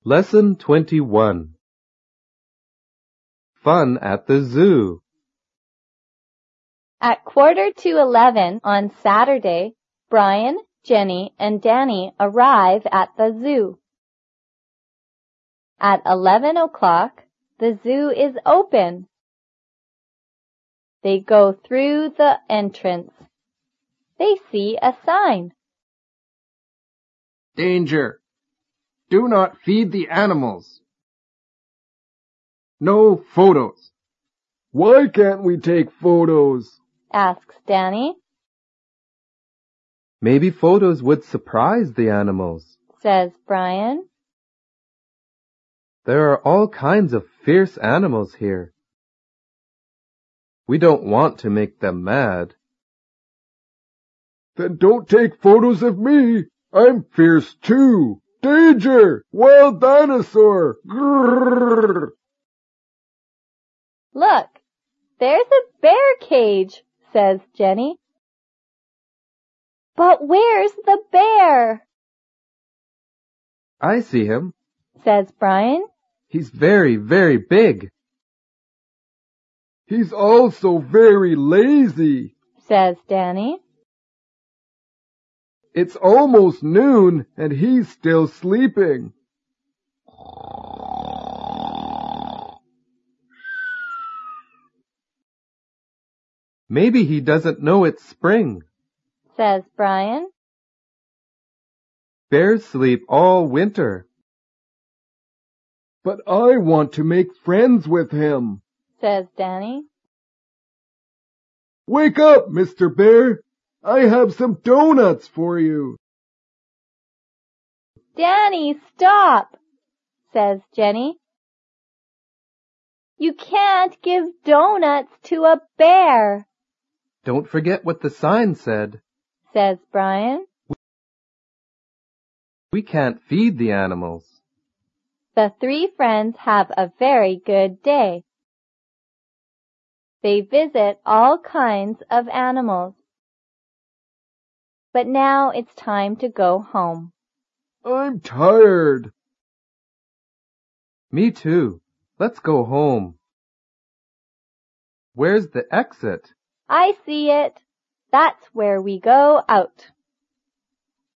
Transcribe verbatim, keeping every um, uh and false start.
Lesson twenty-one. Fun at the zoo. At quarter to eleven on Saturday, Brian, Jenny, and Danny arrive at the zoo. At eleven o'clock, the zoo is open. They go through the entrance. They see a sign. Danger! Do not feed the animals. No photos. Why can't we take photos? Asks Danny. Maybe photos would surprise the animals, Says Brian. There are all kinds of fierce animals here. We don't want to make them mad. Then don't take photos of me. I'm fierce too. Danger! Wild dinosaur! Grrr! Look, there's a bear cage, says Jenny. But where's the bear? I see him, Says Brian. He's very, very big. He's also very lazy. Says Danny. It's almost noon and he's still sleeping. Maybe he doesn't know it's spring. Says Brian. Bears sleep all winter. But I want to make friends with him. Says Danny. Wake up, Mister Bear. I have some donuts for you. Danny, stop, says Jenny. You can't give donuts to a bear, Don't forget what the sign said. says Brian. We can't feed the animals. The three friends have a very good day. They visit all kinds of animals. But now it's time to go home. I'm tired. Me too. Let's go home. Where's the exit? I see it. That's where we go out.